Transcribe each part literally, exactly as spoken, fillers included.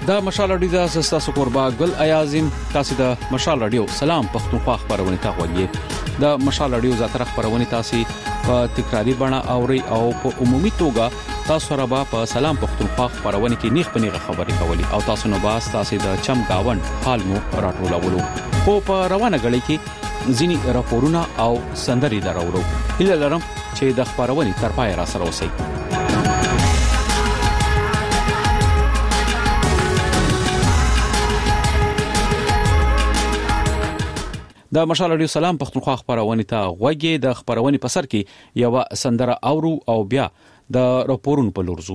دا مشال رادیو د اساس قربا ګل ایازم تاسو د مشال رادیو سلام پښتونخوا خبرونه تا غوږی د مشال رادیو زاتره خبرونه تاسو په تکراری بڼه اوري او په عمومي توګه تاسو را په سلام پښتونخوا خبرونه کې نیخ پنیغه خبرې کوي او تاسو نو باس تاسو د چم گاوند حال مو راټولولو خو په روانه غړي کې ځینی راپورونه او سندري دراوړو هله لرم چې د خبرونه تر پای را سره اوسئ. د مشال رادیو سلام پښتونخوا خبرونه ته غوږی د خبرونه په سر کې یو سندره اورو او بیا د راپورونو په لورزو.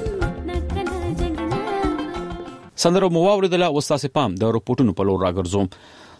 سندره مو واوریدله. وستاسې پام د رپورټونو په لور راګرځوم.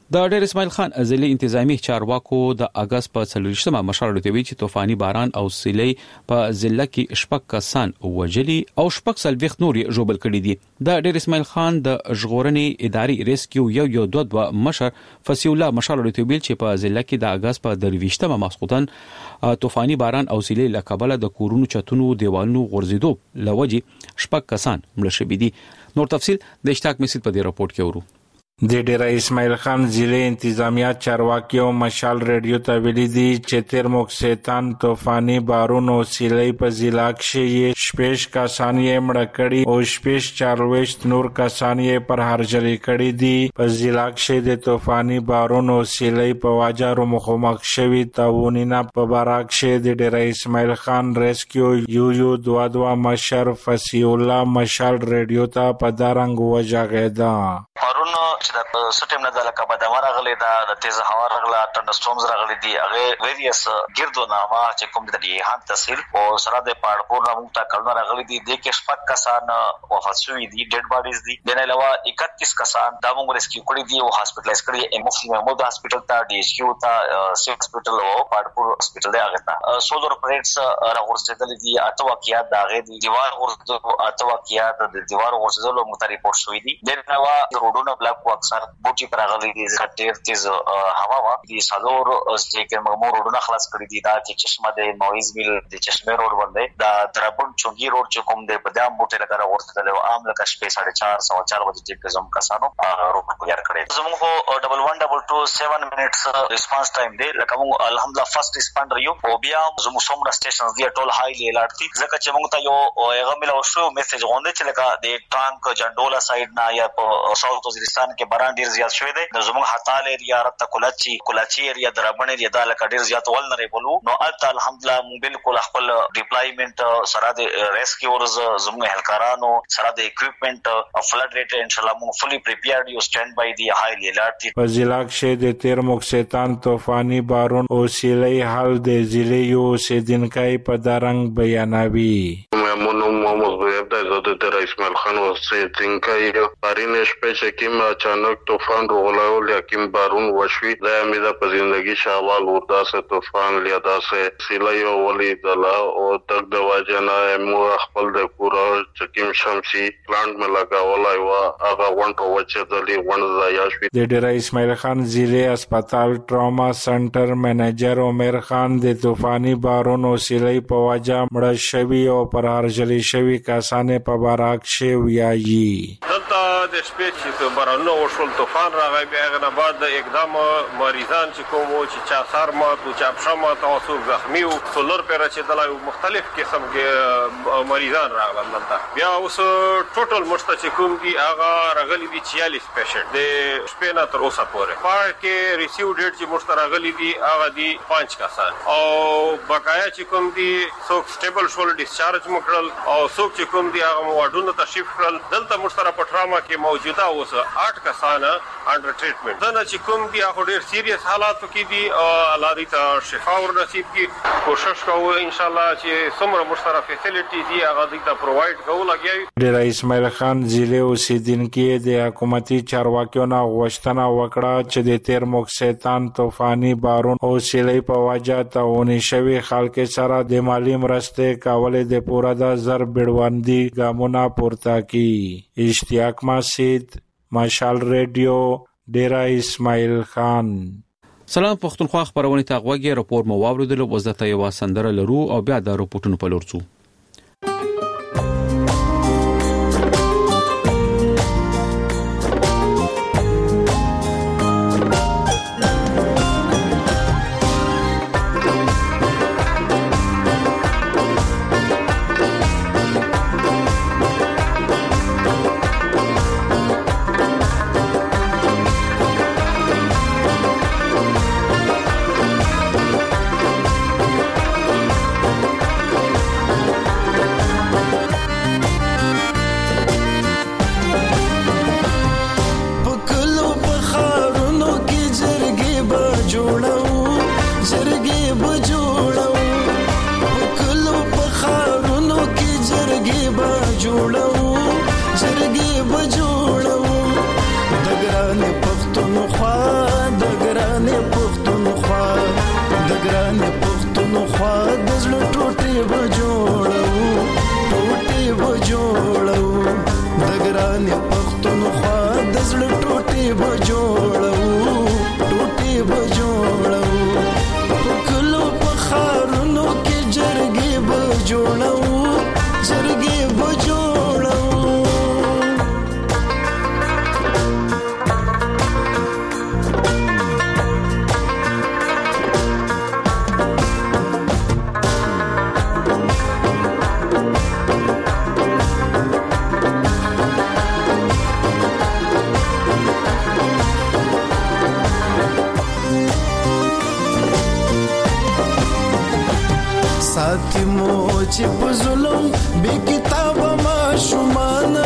د ډیر اسماعیل خان ازلی انتظامی چارواکو د اگست په څلورشتمه مشال دوی چې طوفاني باران او سیلۍ په ضلع کې شپږ کسان وژلي او شپږ سلويخ نور جوبل کړي دي. د ډیر اسماعیل خان د ژغورنې اداري ریسکیو یو یو دوه دوه مشر فصیح الله مشال دوی چې په ضلع کې د اگست په درويشتمه ماسخوتن طوفاني باران او سیلۍ لکبله د کورونو چتونو دیوالونو غورځیدو لوجي شپږ کسان مړ شوي دي. نور تفصيل د اشتاق مسجد په دې راپورټ کې ورو. د ډیر اسماعیل خان ضلع انتظامیه چارواکیو مشال ریډیو ته ویلي دي چې تیر موکسیتان طوفاني بارون او سیلۍ په ضلع کې شپږ کسان یې مړ کړي او شپږ چارلويشت نور کسان یې پر هرجلي کړي دي. په ضلع کې د طوفاني بارون او سیلۍ په واجارو مخامخ شوي تاوونینا په بارک کې د ډیر اسماعیل خان ریسکیو یو یو دوه دوه مشر فصیح الله مشال ریډیو ته په دارنګ وجاغیدا. پرونه چې د سټیم نه د لکه بدمر غلي د تیز هوا رغله ټنډستورمز راغلي دي هغه ویریس ګردونامه چې کوم د یهان تحصیل او سره د پاړپور نامو ته کلونه راغلي دي د کې شپږ کسان وفات شوي دي ډیډ باډیز دي د نه علاوه اکتیس کسان د موږ ریسکیو کړي دي او هاسپټلایز کړي مفتی محمود هاسپټل ته ډي ایچ کیو ته سی هاسپټل او پاړپور هاسپټل دی هغه ته سولر پریټس راغورځېدل دي اته واقعیات د هغه دي دیوار ورته اته واقعیات د دیوار ورځېدل مو ریپورت شوي دي د نه علاوه روډونه بلاک اکثر بوټي پرغلي دي ډېر تیز هوا وا دي سالور چې موږ روډونه خلاص کړی دي دا چې چشمه د مویز میل د چشمه روډ باندې دا دربون چونګي روډ چې کوم د بادام بوټي لپاره ورته له عام لکه شپې ساڑھے چار سو چار بجې چې زم کسانو روډ تیار کړی زموږ ډبل ون ډبل ټو سیون منټس ریسپانس ټایم دی لکه موږ الحمدلله فرست ریسپاندر یو او بیا زموږ څومره سټیشنز دی ټول هایلی الارټ دي ځکه چې موږ ته یو هغه ملو شو میسج غونډه چې لکه د ټانک جنډولا سایډ نه یا په ساوث وزیرستان کې باران ډیر زیات شوی دی د زموږ هتال ایریا رته کولاچی کولاچی ایریا درابن ایریا د لکه ډیر زیات ول نه بولو نو البته الحمدلله بالکل خپل ډیپلایمنت سره د ریسکیورز زموږ هلکارانو سره د اکوپمنټ فلډ ریټ ان شاء الله موږ فلی پریپیرډ یو سټاند بای دی هایلی الارټ. په ضلع کې د تیر موکسیتان طوفاني بارون او سیلۍ حال د ضلع یو سیدنکای په دارنګ بیانوي. د اسماعیل خان وسیتنکای بارین شپه کیم اچانک طوفان روغلاول یا کیم بارون وشوي د امید په زندگی شاوال وردا سے طوفان لیادا سے سیلای ولی دلا او تک د واجنا مو خپل د کورا چکیم شمسي پلانټ میں لگاولای وا هغه ونټو وچه دلی ون زایاشوي. د ډیر اسماعیل خان ضلع هسپتال ټراما سنټر منیجر عمر خان د طوفاني بارون او سیلۍ په واجه مړ شوی او پر هرجلی شوی کسانه په بارک شي ویایي. دلته د شپې چې بارانونه وشول طوفان راغی بیا هغه نه بعد د اقدام مریضان چې کوم چې چا سر مات او چا پښه مات او څوک زخمی او سولر پر چې دلای مختلف قسم کې مریضان راغلل دلته بیا اوس ټوټل مشته چې کوم دي هغه راغلي دي چيالیس پیشنټ د شپې نه تر اوسه پورې پاره کې ریسیو ډیټ چې مشته راغلي دي هغه دي پنځه کسان او بقایا چې کوم دي څوک سټیبل شول ډیسچارج مکړل او څوک چې کوم دي هغه واډونو تشریف کړل دلته مشترک پټراما کې موجوده اوس آठ کسان انډر ټریټمنټ دا چې کوم دي هغه ډیر سیریس حالات کې دي او الله دې ته شفا ورنصیب کړي کوشش کوو ان شاء الله چې څومره مشترک فیسیلیټی دي هغه دې ته پرووایډ کوو لګي. ډیر اسماعیل خان ضلع اوسیدونکو د حکومتي چارواکیو نه غوښتنه وکړه چې د تیر موکسیتان طوفاني بارون او سیلۍ په وجه تاواني شوی خلک سره د مالی مرستې کولې د پوره د زر بیړوندي ګامونه پورته کړي. اشتیاق مسجد مشال ریډیو ډیر اسماعیل خان. سلام پښتونخوا خبرونه ته غوږی راپور مو واوریدل وزته یو سندره لرو او بیا د راپورټونو په لور ځو. جوړو زرګي به جوړو د ګران پښتونخوا یتیمو چې په ظلم بې کتابه ماشومانه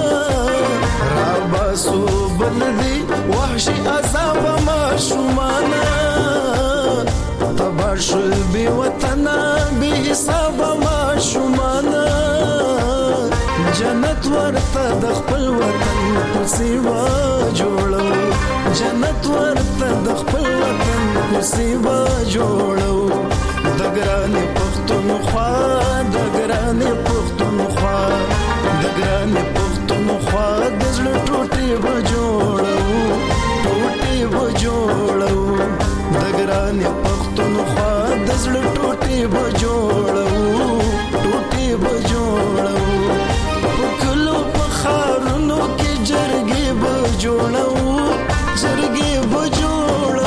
راباسو بلدي وحشي عذاب ماشومانه تبار شل بې وطنه بې حساب ماشومانه جنت ورته د خپل وطن په سیوا جوړو جنت ورته د خپل وطن په سیوا جوړو د ګرانې پښتونخوا د ګرانې پښتونخوا د ګرانې پښتونخوا د زړه ټوټې به جوړو ټوټې به جوړو د ګرانې پښتونخوا د زړه ټوټې به جوړو ټوټې به جوړو په کلو په ښارونو کې جرګې به جوړو جرګې به جوړو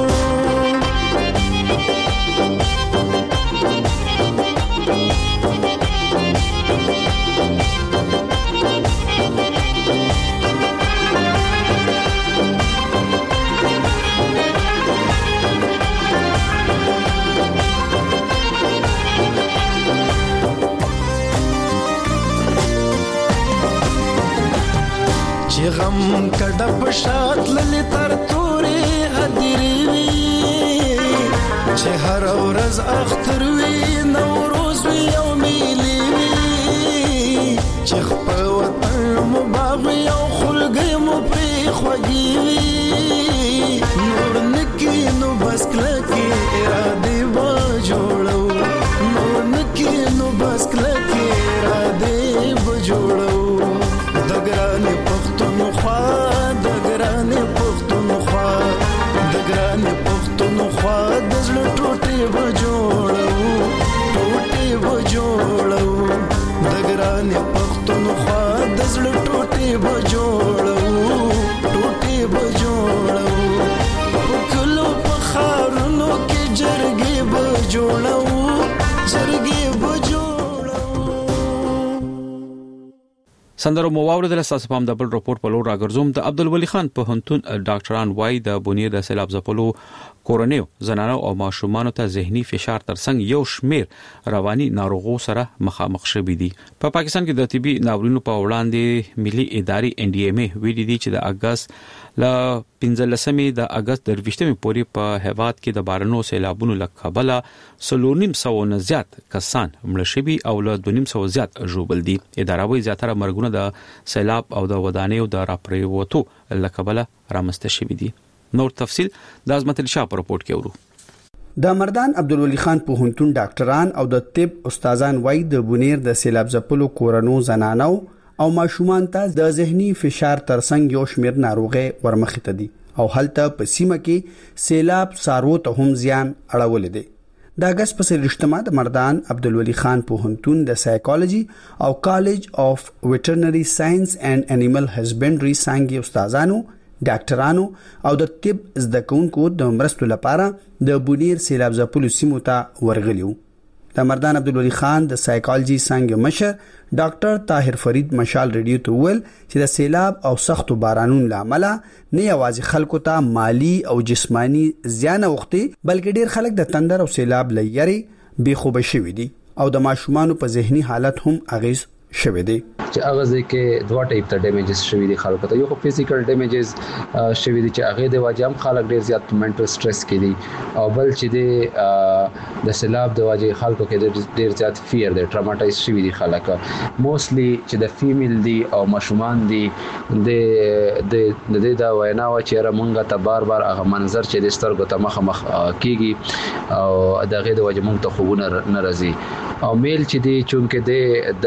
چې غم کډه په شات للی تر تورې هدیری وي چې هر ورځ اختر وي نوروز وي او میلی وي چې خپل وطن مو باغ وي او خلګي مو پرې خوږي وي نور نکي نو بس کلکي اراده و جوړو نور نکي نو بس کلکي اراده و جوړو د ګرانې پښتونخوا د ګرانې پښتونخوا د ګرانې پښتونخوا د زړه ټوټې به جوړو ټوټې به جوړو د ګرانې پښتونخوا د زړه ټوټې به جوړو ټوټې به جوړو په کلو په ښارونو کې جرګې به جوړو جرګې به جوړو. سندرو مواورد له اساس پام د بل رپورت په لور راګرځوم. د عبدالولي خان په هنتون ډاکټران وای د بنیر د سیلاب ځپلو کورنیو زنانو او ماشومانو ته ذهني فشار ترڅنګ یو شمیر رواني ناروغو سره مخامخ شوي دي. په پا پاکستان کې د طبي ناورینونو په وړاندې ملي ادارې ان ډي ام ای ویلي دي چې د اگست ل پنځلسمې د اگست د ویشتمې پورې په هیواد کې د بارانو سیلابونو لکبله سلونیم سو نه زیات کسان مړ شوي او له دونیم سو زیات ژوبل دي. اداره وایي زیاتره مرګونه د سیلاب او د ودانیو د راپریوتو لکبله رامنځته شوي دي. نور تفصيل د عظمت الشاه په رپورت کې ورو. د مردان عبدالولي خان په هنتون ډاکټران او د طب استادان وای د بنیر د سیلاب ځپلو کورونو زنانو او ماشومان ته د ذهني فشار ترڅنګ یو شمیر ناروغي ورمخته دي او هلته په سیمه کې سیلاب سارو ته هم زیان اړول دي. د اگست په سرشتما د مردان عبدالولي خان په هنتون د سایکالوجي او کالج اف ویټرنری ساينس اینڈ انیمل هزبنډري څنګه استادانو ډاکټرانو او د طب زده کوونکو د مرستو لپاره د بنیر سیلاب ځپلو سیمو ته ورغلیو. د مردان عبدالولي خان د سایکالوجي څنګه مشر ډاکټر طاهر فرید مشال ریډیو ته ویل چې د سیلاب او سختو بارانونو لامل نه یوازې خلکو ته مالی او جسمانی زیان اوختي بلکې ډیر خلک د تندر او سیلاب لېری بے خوب شوي دي او د ماشومان په ذهني حالت هم اغیز شوي دي. چې هغه ځکه دوه ټایپ ته ډیمیجز شوي دي خلکو ته. یو خو فزیکل ډیمیجز شوي دي چې هغه د واجب خلک ډیر زیات منټل سټرس کې دي او بل چې د د سیلاب د واجب خلکو کې ډیر زیات فیر دي ټراوماتایز شوي دي خلک موستلی چې د فیمیل دي او ماشومان دي د د د دا وینا و چې را مونږه ته بار بار هغه منظر چې د سترګو ته مخ مخ کیږي او دغه د واجب مونږ ته خوونه ناراضي او میل چې دی چونکه د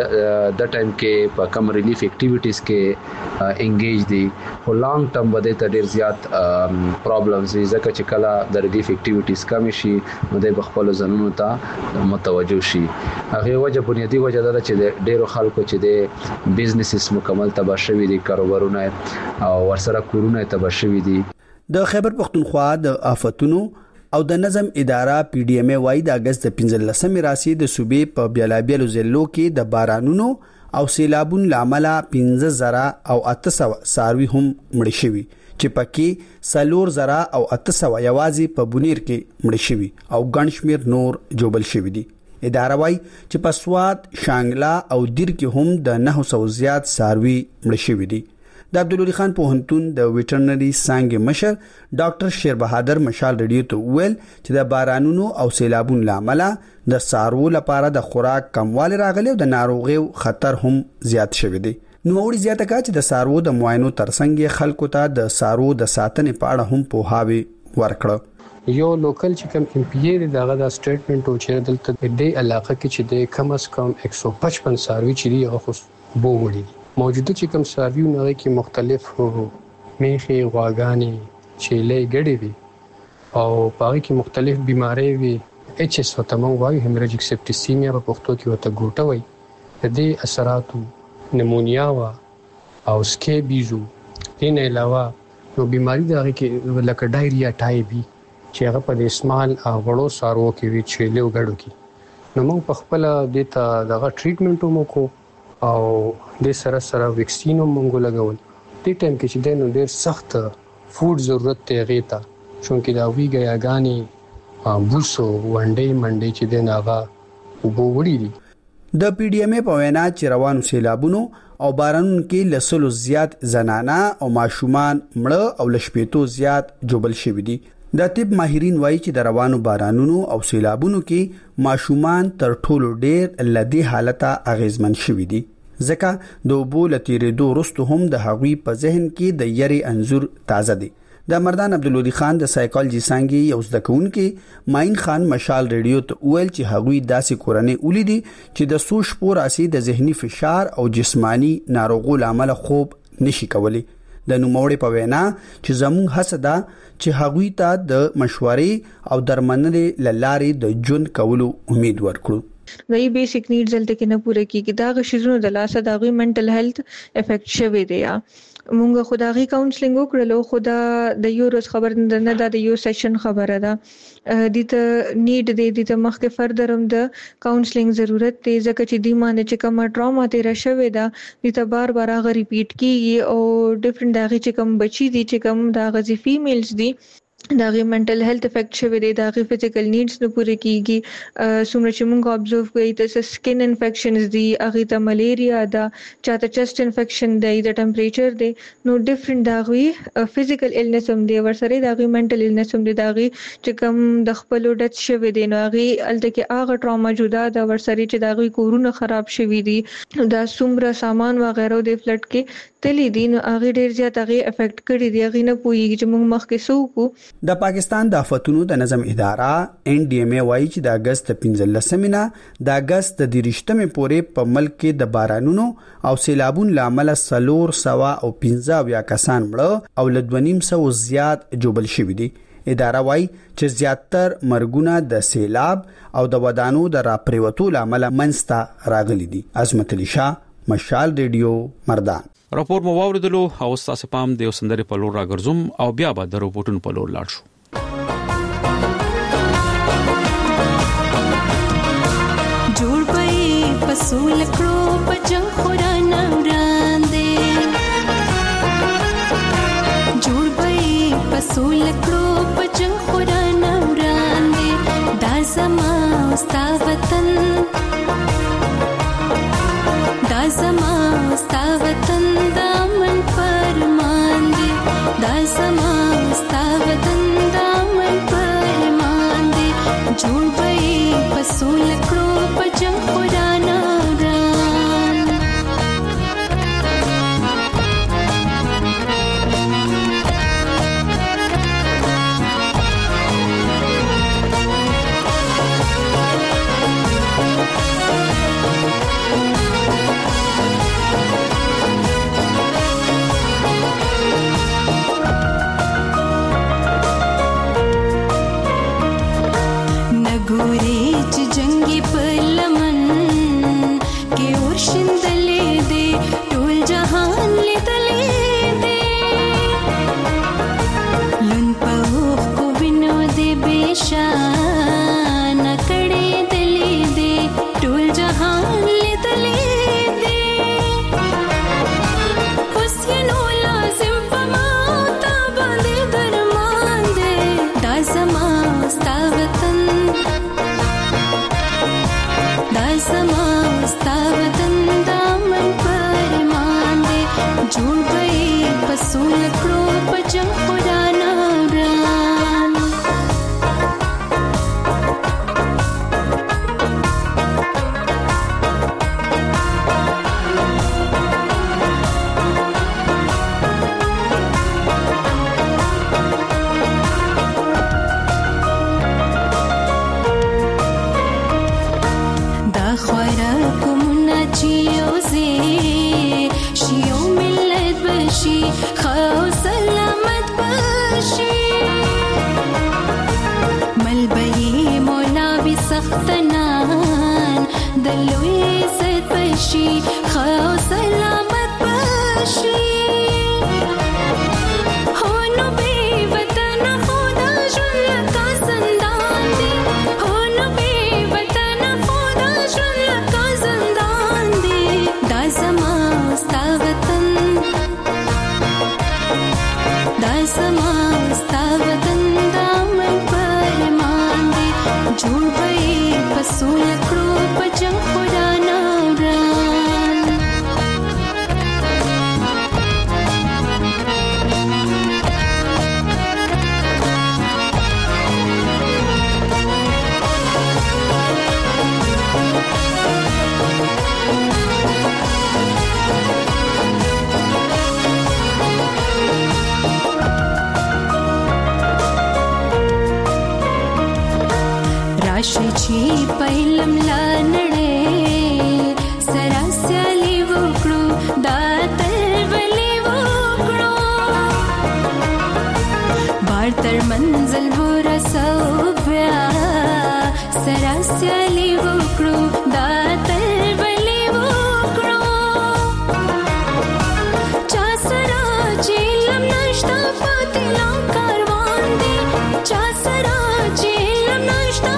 د ټایم کې په کم ریلیف اکټیویټیز کې انګیج دي خو لانګ ټرم باندې ته ډیر زیات پرابلمز وي ځکه چې کله د ریلیف اکټیویټیز کم شي نو د خپل ځنونو ته متوجه شي. هغه وجه بنیادی وجه دا چې ډیرو خلکو چې د بزنسز مکمل تباہ شوي دي کاروبارونه او ورسره کورونه تباہ شوي دي. د خیبر پختونخوا د آفتونو او د نظم اداره پی ډی ام ای وای د اگست پنځلسمې راسي د صوبې په بیلابیلو ضلعو کې د بارانونو او سیلابون لامل پنځه زره او اته سوه ساروي هم مړ شوي چې پکې سلور زره او اته سوه یوازې په بنیر کې مړ شوي او ګڼ شمیر نور جوبل شوي دي. اداره وايي چې په سوات، شانګلا او دیر کې هم د نه سو زیات ساروي مړ شوي دي. د عبدالولي خان پوهنتون د ویټرنري څانګې مشر ډاکټر شیر بهادر مشال ریډیو ته ویل چې د بارانونو او سیلابونو لامل د سارو لپاره د خوراک کموالی راغلی او د ناروغیو خطر هم زیات شوی دی. نو وړي زیاته کا چې د سارو د معاینو ترڅنګ خلکو ته د سارو د ساتنې په اړه هم پوهاوی ورکړه. یو لوکل چې کوم ایم پی ای دغه د سټیټمنټ او چې دلته د دې علاقه کې چې د کم از کم یک سو پچپن ساروي چې دی هغه خو بو وړي موجوده چې کوم ساروي نه کې مختلف میخي غواګانی چيلې ګډې وي او پاره کې مختلف بيمارۍ وي. ایچ اس وته مونږ وایو هیموریجیک سیپټیسیمیا په پښتو کې وته ګوټه وایي. د دې اثراتو نمونیا وا او سکیبیزو دین علاوه نو بيماري دغه کې لکه ډایریا ټایپ وي چې هغه په استعمال غړو سارو کې وی چيلې وګړو کې نو موږ په خپل دیتا دغه ټریټمنټ مو کو او د سره سره ویکسین مونږ لګول. دې ټایم کې چې د نو ډېر سخت فود ضرورت ته غیتا چونکه دا وی غیاګانی بوسو وانډې منډې چې د ناغا وبو وړي دي. د پی ډی ایم ای په وینا چې روانو سیلابونو او بارانونو کې لسلو زیات زنانه او ماشومان مړه او لشپېتو زیات جوبل شوي دي. د طب ماهرین وایي چې د روانو بارانونو او سیلابونو کې ماشومان تر ټولو ډېر لدی حالته اغیزمن شوي دي ځکه د اوبو لتیرېدو وروسته هم د هغوی په ذهن کې د یری انځور تازه دي. د مردان عبدالولي خان د سایکالوجي څانګې یو زده کوونکی ماین خان مشال ریډیو ته ویل چې هغوی داسې کورنۍ ولیدي چې د سوش پور اسي د ذهني فشار او جسمانی ناروغو لامل خوب نشي کولی. د نوموړي په وینا چې زموږ هڅه ده چې هغوی ته د مشورې او درملنې لارې د ژوند کولو امید ورکړو. دای بیسیک نیډز دلته کې نه پوره کیږي. دا غشیزونه د لاسه د غوي منټل هیلث افیکټ شوي دی. یا مونږ خدایي کاونسلینګ وکړلو خدا د یو روز خبر نه ده د یو سیشن خبره ده د ته نیډ دی د ته مخکې فردرم د کاونسلینګ ضرورت دی ځکه چې دی مانه چې کومه ټراما تیر شوی ده د ته بار بار غ ریپیټ کیږي او ډیفرنٹ دغه چې کوم بچی دي چې کوم د غزي فیمیلز دي داغه منټل هیلث افیکټ شوی دی داغه فزیکل نیډز نه پوره کیږي. سمره چې موږ ابزرو کوي د سکن انفیکشنز دي هغه ته ملیریا ده چاته چست انفیکشن دی د ټمپریچر دی نو ډیفرنٹ داغه فزیکل النس هم دی ورسره داغه منټل النس هم دی داغه چې کوم د خپل ډت شوی دی نو هغه الته کې هغه ټراما جدا ده ورسره چې داغه کورونه خراب شوی دي دا سمره سامان و غیره د فلټ کې تلی دي نو هغه ډیر زیات هغه افیکټ کړی دی هغه نه پويږي چې موږ مخکې سو کو. د پاکستان د آفتونو د نظم اداره ان ډي ام ای وايي چې د اگست پنځلسمې نه د اگست د دریشتمې پورې په ملک کې د بارانونو او سیلابونو لامل سلور سوا او پنځه بیا کسان مړه او لدونیم سو زیات جوبل شوي دي. اداره وايي چې زیاتر مرګونه د سیلاب او د ودانو د راپریوتو لامل منځته راغلي دي. عظمت علي شاه، مشال ریډیو، مردان. راپور مو واوریدلو او تاسو پام د سندري په لور راګرځم او بیا به د روبوټونو په لور لاړ شو. جوړ پي پسول کړو پجنګ خورانه وړاندې جوړ پي پسول کړو پجنګ خورانه وړاندې دا زما ستا وطن دا زما ستا وطن دامن فرمان دی دا زما ستا وطن دامن فرمان دی جوړ بې پسول کړو پجنګ خورانه خو سلامت بشي هونو بي وطن خدا ژوند کا زندان دی هونو بي وطن خدا ژوند کا زندان دی دا زما ستا وطن دا زما ستا وطن دا من پرمان دی جوړ بھئی پسول کړو پجن خدا نوران راشي چې پهلم لا نړې سرا سیالي وکړو دا تل ولي وکړو بار تر منزل ورسو بیا سرا سیالي وکړو دا تل ولي وکړو چا سرا چې لم نشتا پاتې لا کاروان دی چا سرا چې لم نشتا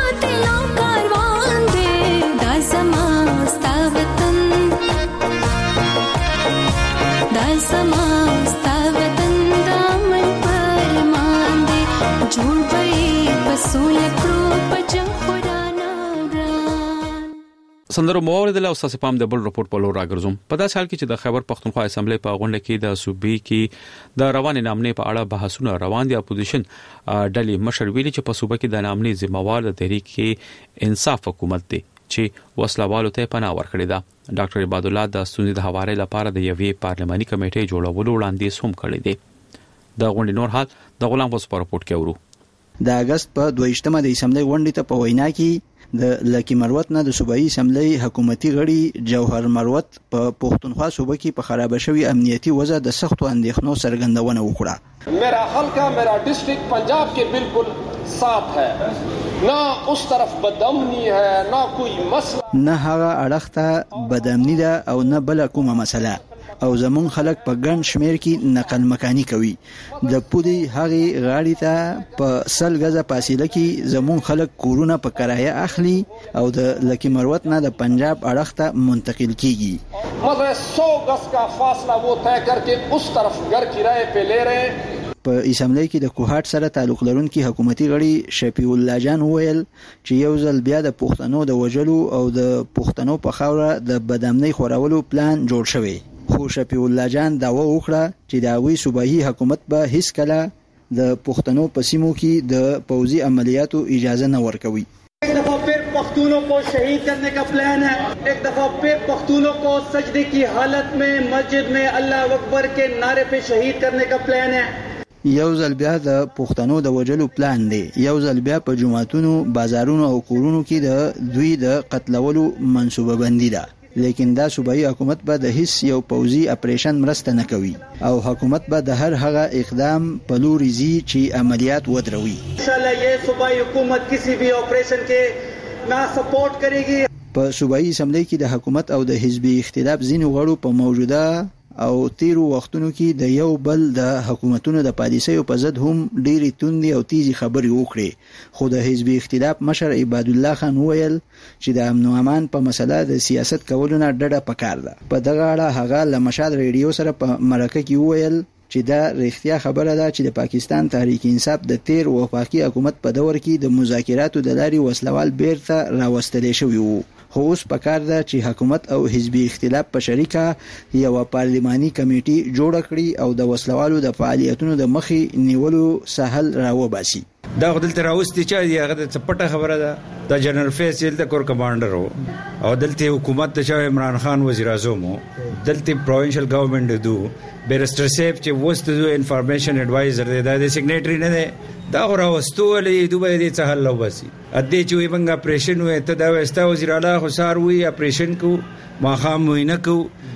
سندرو مورد له اوسه پام د بل رپورت په لور راګرځم په داس حال کې چې د خیبر پختونخوا اسمبلی په غونډه کې د صوبې کې د روان نامنې په اړه بحثونه روان دي. اپوزیشن ډلې مشر ویلي چې په صوبې کې د نامنې ذمہوار د تحریک انصاف حکومت دی چې وسلوالو ته پناه ورکړې ده. ډاکټر عباد الله د ستونزې د حوالې لپاره د یوې پارلماني کمیټې جوړولو وړاندیز هم کړی دی. د غونډې نور حال د غلام وس په رپورت کې اورو. د اگست په دویشتمه د اسمبلی غونډې ته په وینا کې د لکی مروت نه د صوبایي اسمبلی حکومتي غړي جوهر مروت په پښتونخوا صوبه کې په خراب شوی امنیتي وضع د سختو اندېښنو څرګندونه وکړه. मेरा हल्का मेरा डिस्ट्रिक्ट पंजाब के बिल्कुल साफ है ना उस तरफ बदअमनी है ना कोई मसला نه هغه اړخ ته بدامنی ده او نه بل کومه مسله او زمون خلک په ګڼ شمیر کې نقل مکانی کوي. د پودي هغه غاړي ته په سل غزه فاصله کې زمون خلک کورونه په کرایه اخلي او د لکی مروت نه د پنجاب اړخ ته منتقل کیږي. مطلب सौ गज का फासला वो तय करके उस तरफ घर किराए पे ले रहे हैं. په اسمبلی کې د کوهات سره تعلق لرونکي حکومتي غړي شفیع الله جان وویل چې یو ځل بیا د پښتنو د وجلو او د پښتنو په خاوره د بدامنۍ خورولو پلان جوړ شوی. خو شفیع الله جان داوا وکړه چې د هغوی صوبایي حکومت به هیڅ کله د پښتنو په سیمو کې د پوځي عملیاتو اجازه نه ورکوي. एक दफा फिर पख्तूनों को शहीद करने का प्लान है. एक दफा फिर पख्तूनों को सजदे की हालत में मस्जिद में अल्लाह अकबर के नारे पे शहीद करने का प्लान है. یو ځل بیا د پښتنو د وجلو پلان دی. یو ځل بیا په جماعتونو بازارونو او کورونو کې د دوی د قتلولو منصوبه بندي ده. لیکن دا صوبایي حکومت به د هیڅ یو پوځي اپریشن مرسته نه کوي او حکومت به د هر هغه اقدام په لوري ځي چې عملیات ودروي. ان شاء الله یہ صوبائی حکومت کسی بھی آپریشن کے نہ سپورٹ کرے گی. په صوبایي اسمبلی کې د حکومت او د حزبي اختلاف ځینو غړو په موجوده او تیرو وختونو کې د یو بل د حکومتونو د پالیسیو په ضد هم ډېری توندې او تیزی خبرې وکړي. خو د حزبي اختلاف مشر عباد الله خان وویل چې د امن او امان په مسله د سیاست کولو نه ډډه پکار ده. په دغه اړه هغه له مشال ریډیو سره په مرکه کې وویل چې دا رښتیا خبره ده چې د پاکستان تحریک انصاف د تیر وفاقي حکومت په دور کې د مذاکراتو د لارې وسلوال بیرته راوستل شوی وو. خو اوس پکار ده چې حکومت او حزبي اختلاف په شریکه یو پارلماني کمیټي جوړ کړي او د وسلوالو د فعالیتونو د مخې نیولو سهل راوباسي. دا دلته راوستي چې هغه د چپټه خبره ده. د جنرال فیصل د کور کمانډر او دلته حکومت د شاه عمران خان وزیر اعظم دلته پروینشل گورنمنت دو بیرستر سیف چې وست دو انفارمیشن ایڈوایزر دی د سیګنیټری نه دی. دا راوستولې دوی د څه حل وباسي. ا دې چې وي بنګ اپریشن وې ته دا وستا وزیر اعلی خو سار وی اپریشن کو ما خام وینه کو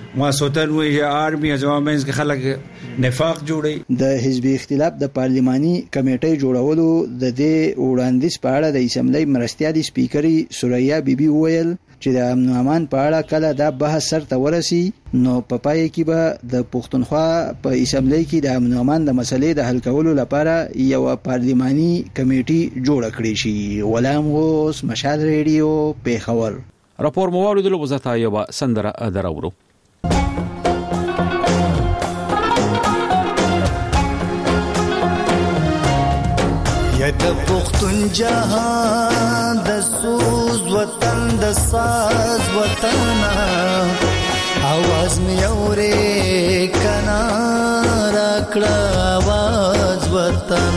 ماسوتن وی آرمي ازوامنس کې خلک نفاق جوړي. د حزبي اختلاف د پارلماني کمیټې جوړولو د دې وړاندیز په اړه د اسمبلی مرستیالي سپیکري سوریا بیبي ویل چې د امن او امان په اړه کله دا بحث سرته ورسي نو په پای کې به د پښتونخوا په اسمبلی کې د امن او امان د مسلې د حل کولو لپاره یو پارلماني کمیټه جوړ کړي شي. غلام غوث، مشال ریډیو، پیښور. راپور مو واوریدلو وزتا یو سندره دراورو. یا د پښتون جهان د سوز وطن د ساز وطن आवाज می اورې کنا راکړه आवाज وطن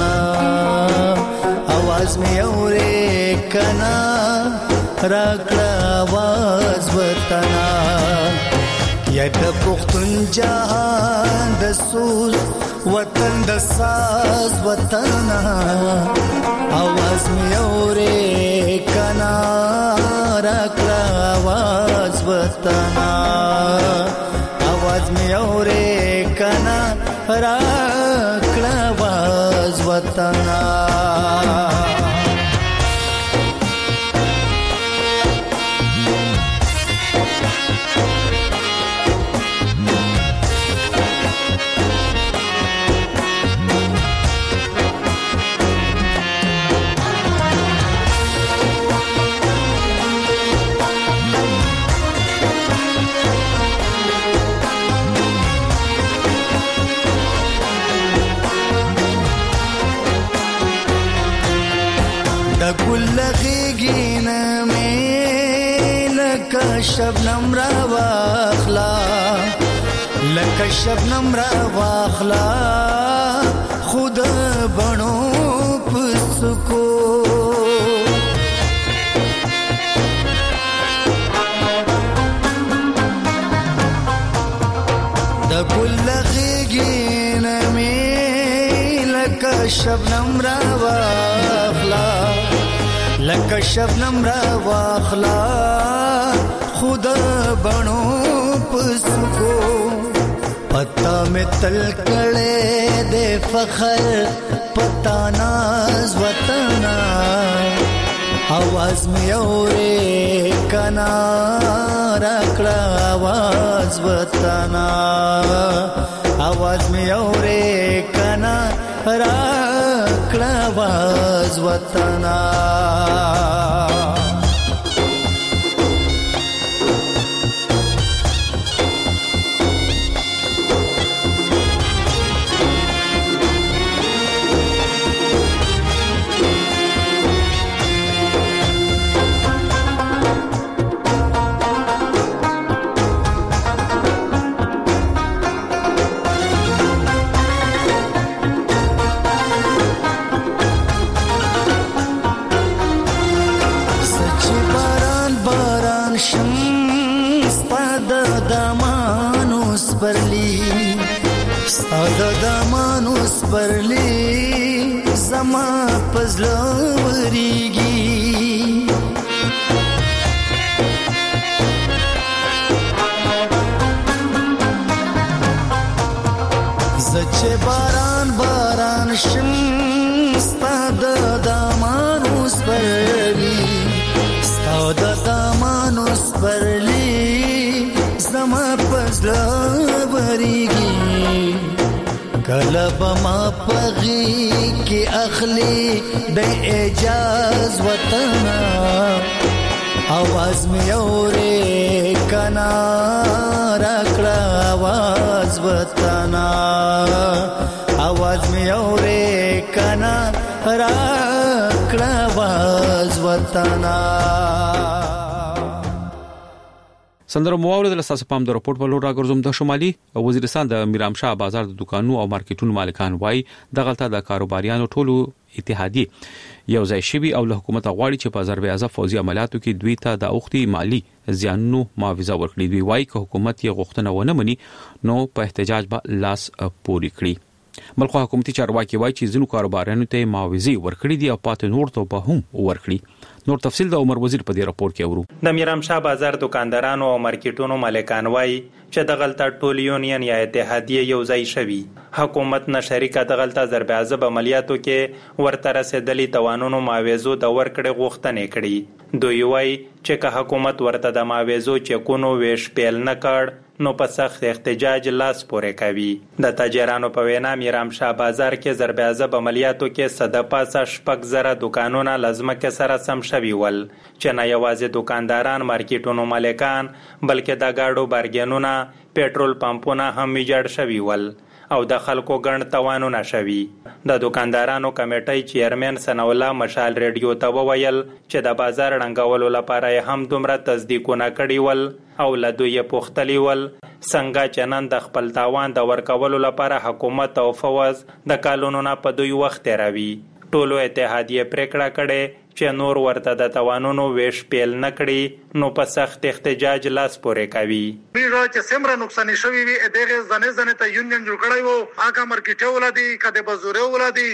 आवाज می اورې کنا راکړه आवाज وطن یا د پښتون جهان د سوز وطن د ساز وطن आवाज می اورې کنا راکړه आवाज وطن आवाज می اورې کنا راکړه आवाज وطن. ګل غیږینه مې لکه شبنم را واخلا لکه شبنم را واخلا خود بڼو پسکو د ګل غیږینه مې لکه شبنم را واخلا لکه شبنم را واخلا خود بڼو پسکو پتا میں تل کړه د فخر پتا ناز وطن आवाज می اورې کنا راکړه आवाज وطن आवाज می اورې کنا راکړه आवाज وطن. د دمانوس پرلی زما پزلو وریږي زچ باران باران شم ستاد دمانوس پرلی ستاد دمانوس پرلی زما پزلو وریږي کلب ما پغی کی اخلی د اعجاز وطن आवाज می اورې کنا راکړه आवाज وطن आवाज می اورې کنا راکړه आवाज وطن. سندره مواورد له تاسو پام د رپورت په لور راګرځوم. د شمالي وزیرستان د میرامشاه بازار د دکانونو او مارکیټونو مالکان وایي د غلطه د کاروباریانو ټولو اتحادیه یو ځای شوی او له حکومت غواړي چې په ضرب اعظم فوزي عملیاتو کې دوی ته د اوختي مالی زیانونو معاوضه ورکړي. دوی وایي چې حکومت یې غوښتنه ونه مني نو په احتجاج به لاس پوري کړي. بلخو حکومتي چارواکي وایي چې ځینو کاروباریانو ته معاوضه ورکړي دي او پاتې نور ته به هم ورکړي. نور تفصیل د عمر وزیر په دې راپور کې اورو. د میرامشاه بازار دکاندارانو او مارکیټونو مالکان وایي چې د غلطه ټول یونین یا اتحادیه یو ځای شوي. حکومت نه شریکه د غلطه ضرب عضب عملیاتو کې ورته رسېدلي توانونو معاوضو د ورکړې غوښتنې کړي. دوی وایي چې که حکومت ورته د معاوضو چکونو ویش پیل نه کړ نو په سخت احتجاج لاس پورې کوي. د تاجرانو په وینا میرامشاه بازار کې ضرب عضب عملیاتو کې صد پاسه شپږ زره دکانونه لازمکه سره سم شوي ول چې نه یوازې دکانداران مارکیټونو مالکان بلکې د گاډو بارګینونه پېټرول پمپونه هم ویجاړ شوي ول او د خلکو ګڼ توانونه شوي. د دکاندارانو کمیټۍ چیرمن ثناءالله مشال ریډیو ته وویل چې د بازار ړنګولو لپاره هم دومره تصدیقونه کړي ول او له دوی پوښتلي ول څنګه چې نن د خپل تاوان د ورکولو لپاره حکومت او فوز د کالونو په دوی وخت تیروي. ټولو اتحادیه پریکړه کړې چې نور ورته د توانونو ویش پیل نه کړي نو په سخت احتجاج لاس پورې کوي. میرا چې سمره نقصان شوی وي دغه ځنه ځنه ته یونین جوړ کړی وو هغه مارکیټ ولادي کده بازوره ولادي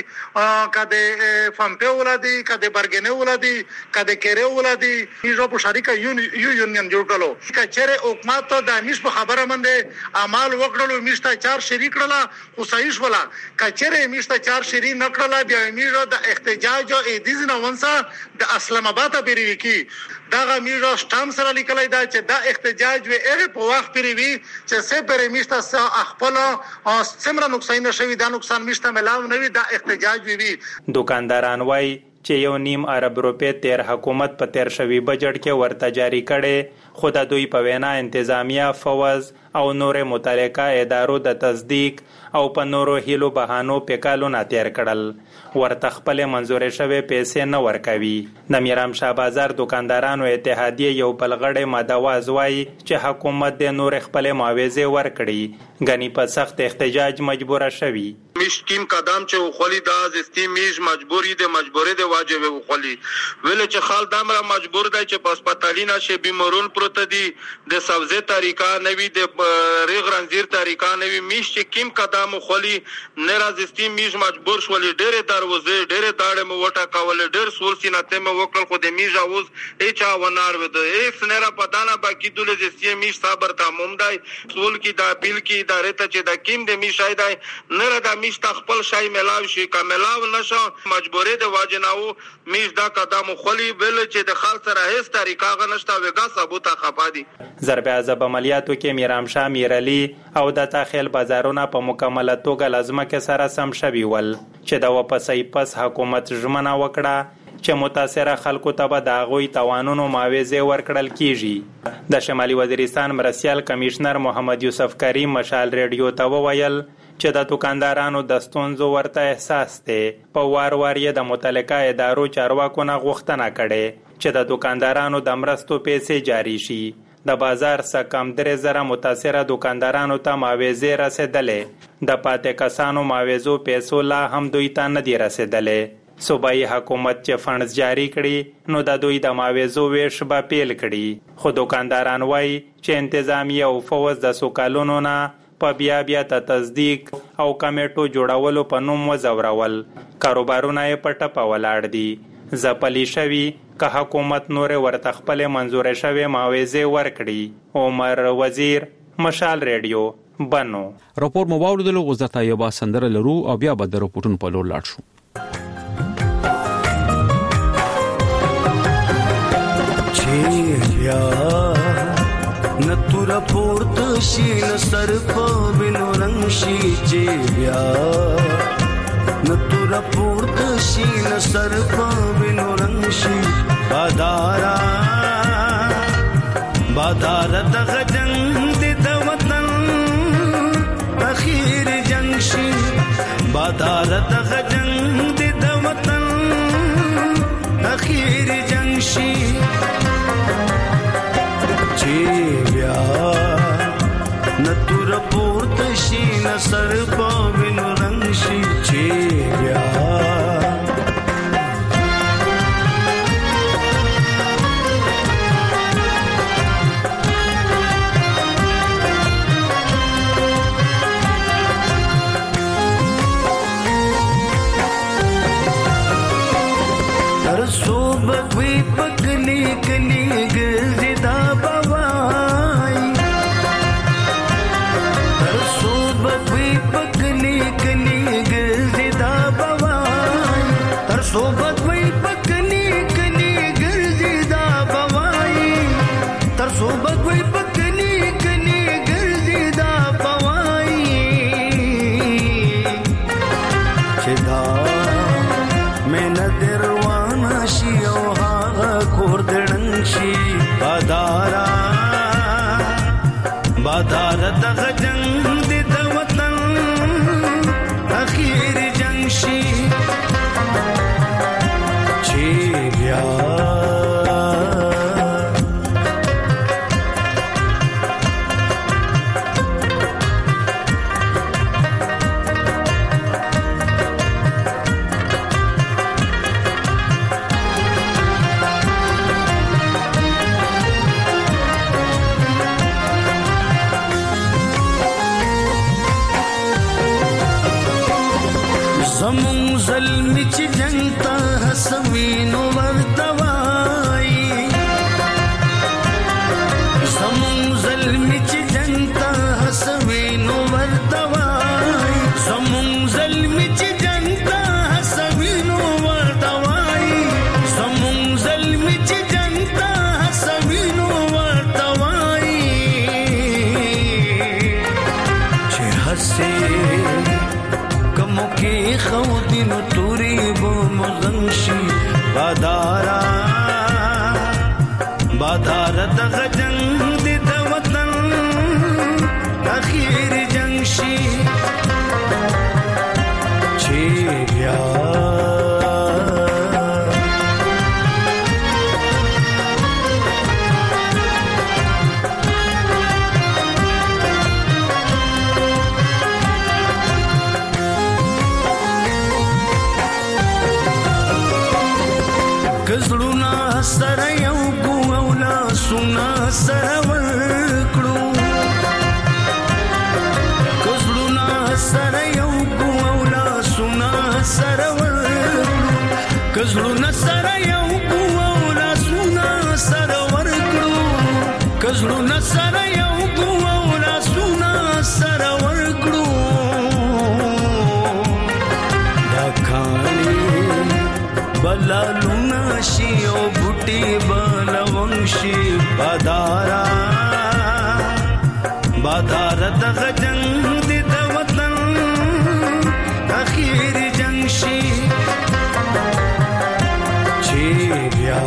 کده فامپه ولادي کده برګنه ولادي کده کېره ولادي میرا په شریکه یو یونین جوړ کړو کچره حکومت ته د میش په خبره منده اعمال وکړلو میشته چار شریک کړلا خو صحیح ولا کچره میشته چار شری نکړلا بیا میرا د احتجاج او ایدیزنه ونسا د اسلام آباد پیری کی دغه میرا شتام سره لیکلای دا چې دا احتجاج وی هغه په وخت پیری وی چې سه پرې میشته خپل سمره نقصان شوی دا نقصان میشته ملاو نوی دا احتجاج وی وی. دکانداران وای چې یو نیم ارب روپې تیر حکومت په تیر شوی بجټ کې ورته جاری کړي خو د دوی په وینا انتظامیه فوز او نور متعلقه ادارو د تصدیق او په نورو هیلو بهانو په کالونه تیر کړل ورته خپل منزورې شوی پیسې نه ورکوي. د میرامشاه بازار دکاندارانو اتحادیه یو بلغړې مادواز وایي چې حکومت د نور خپل معاوضه ورکړي غني په سخت احتجاج مجبور شوی. مشکیم قدم چې خولي دا زستی میش مجبوری د مجبورې د واجب خولي ویل چې خال دمره مجبور دی چې په هسپتالینا شي بیمارون پروت دي د سبزه طریقه نوی د ریغ رنزیر طریقه نوی میش چې کیم قدم خولي نه رازستی میش مجبور شولې ډېر دروازه ډېر داړه مو وټا کول ډېر سول سیناته مو وکړ خو د میش اوس اچا ونار و د ایکس نه را پدانه باقی دله زستی میش صبر تمام دی سول کی دا بیل کی ادارې ته چې د کیم د میش ایدای نه را د میش خپل شای ملاو شي کملاو نشو مجبورې د واجناو میش دا قدم خولي بل چې د خال سره هیڅ طریقه غنښت وګا ثبوت خپادي. ضرب عضب عملیاتو کې میرامشاه میرعلی او د تاخیل بازارونه په مکمله توګه لازمکه سره سم شوي ول چې د واپسې پس حکومت ژمنه وکړه چې متاثره خلکو ته به د هغوی توانونو معاوضې ورکړل کیږي. د شمالي وزیرستان مرستیال کمیشنر محمد یوسف کریم مشال ریډیو ته وویل چې د دکاندارانو د ستونزو ورته احساس دی. په وار وار یې د متعلقه ادارو چارواکو نه غوښتنه کړې چې د دکاندارانو د مرستو پیسې جاری شي. د بازار څخه کم درې زره متاثره دکاندارانو ته معاوضې رسېدلې. د پاتې کسانو معاوضو پیسو لا هم دوی ته نه دي رسېدلې. صوبایي حکومت چې فنډز جاری کړي نو د دوی د معاوضو ویش به پیل کړي خو دکانداران وایي چې انتظامیه او فوز د څو کالونو نه په بیا بیا ته تصدیق او کمیټو جوړولو په نوم وځورول کاروبارونه یې په ټپه ولاړ دي. ځپلي شوي که حکومت نورې ورته خپلې منظورې شوې معاوضې ورکړي. عمر وزیر مشال ریډیو بنو. راپور مو واوریدلو اوس درته یوه سندره لرو او بیا به د راپورټونو په لور لاړ شو. نتورا پورت شي نسر په وینو رنگ شي چې بیا نتورا پورت شي نسر په وینو رنگ شي بادارا بادار دغه جنگ د وطن اخیر جنگ شي بادار دغه جنگ د وطن اخیر جنگ شي نتور پورت شي نسر په وینو رنگ شي چې بیا بادار دغه جنگ د وطن اخیر جنگ شي چې بیا زمون ظلمی چې جنگ ته حسوینو ورتوای زمون ظلمی چې جنگ ته حسوینو ورتوای زمون ظلمی چې جنگ ته حسوینو ورتوای زمون ظلمی چې جنگ ته حسوینو ورتوای چې حسې کی خودینو توری بو مغنشی بادارا بادارا دغه جنگ دی د وطن اخیر جنگ شي چې بیا کزړونا سره یو کو اولا سنا سره ورکړو کزړونا سره یو کو اولا سنا سره ورکړو کزړونا سره یو کو اولا سنا سره ورکړو کزړونا سره یو کو اولا سنا سره ورکړو دا کانی بلالونا شي او بوټي بلونشي بادارا بادارا دغه جنگ دی د وطن اخیر جنگ شي چې بیا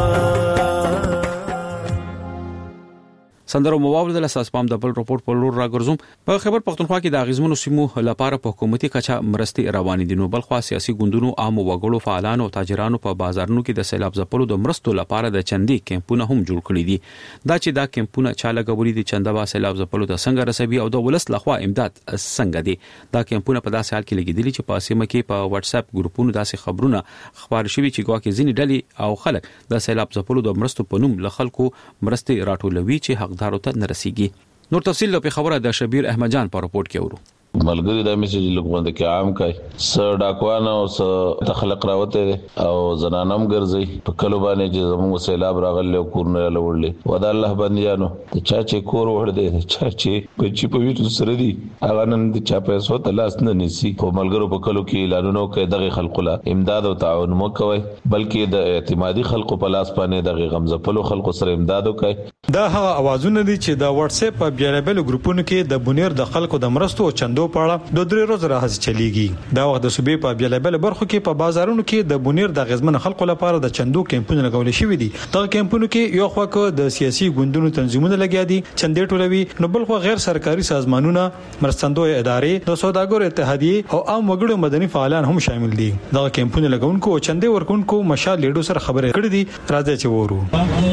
سندرو موابل د اساس پام د بل رپورت په لور راګرځوم په خبر پښتونخوا کې د غزمنو سیمو لپاره په حکومتي کچا مرستې روانې دي نو بل خو سیاسي ګوندونو عام وګړو فعالانو او تاجرانو په بازارونو کې د سیلاب ځپلو د مرستو لپاره د چندي کیمپونه هم جوړ کړي دي دا چې دا کیمپونه چا لګولي دي چنده با سیلاب ځپلو د څنګه رسوي او د ولس لخوا امداد څنګه دي دا کیمپونه په داسې حال کې لګیدلي چې په سیمه کې په واتس اپ ګروپونو داسې خبرونه خبر شوي چې ګواکې ځینې ډلې او خلک د سیلاب ځپلو د مرستو په نوم له خلکو مرستې راټولوي چې حقدارو ته نه رسیږي نور تفصیل په خبره د شبیر احمد جان په رپورت کې ورو ملګری دا میسج لګوند کې عام کای س ډاکوان او س تخلق راوته او زنانم ګرځي په کلو باندې چې زموږ سیلاب راغلی او کورنه لوړلې ودا الله بنديانو چا چې کور ور دي چا چې بچي په ویټو سره دي هغه نن د چا پیسو ته لاس نه نسی خو ملګرو په کلو کې اعلانونه کوي دغه خلکو لا امداد او تعاون مو کوي بلکې د اعتمادي خلکو په لاس باندې دغه غمزه په خلکو سره امداد کوي دا هغه اوازونه دي چې د واتس اپ په بیلابل ګروپونو کې د بونیر د خلکو د مرستو او چندو په اړه د درې ورځې راځي چلیږي دا وخت د صوبې په بیلابل برخو کې په بازارونو کې د بونیر د غزمن خلکو لپاره د چندو کیمپونه لګول شوی دي دا کیمپونه کې یو خو د سیاسي ګوندونو تنظیمونه لګیا دي چندې ټولوي نو بل خو غیر سرکاري سازمانونه مرستندوی ادارې د سوداګرو اتحادیه او عام وګړو مدني فعالان هم شامل دي دا کیمپونه لګونکو او چندې ورکونکو مشال لیډو سره خبرې کړې دي راځي چې ورو